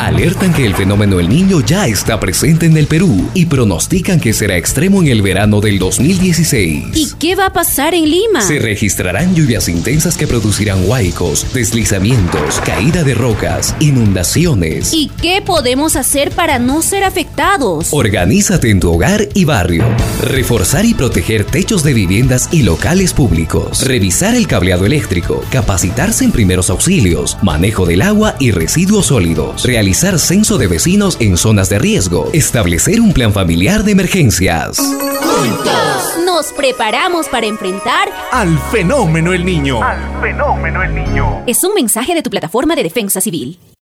alertan que el fenómeno El Niño ya está presente en el Perú y pronostican que será extremo en el verano del 2016. ¿Y qué va a pasar en Lima? Se registrarán lluvias intensas que producirán huaicos, deslizamientos, caída de rocas, inundaciones. ¿Y qué podemos hacer para no ser afectados? Organízate en tu hogar y barrio. Reforzar y proteger techos de viviendas y locales públicos. Revisar el cableado eléctrico. Capacitarse en primeros auxilios, manejo del agua y residuos sólidos. Realizar censo de vecinos en zonas de riesgo. Establecer un plan familiar de emergencias. Juntos nos preparamos para enfrentar al fenómeno El Niño. Es un mensaje de tu plataforma de defensa civil.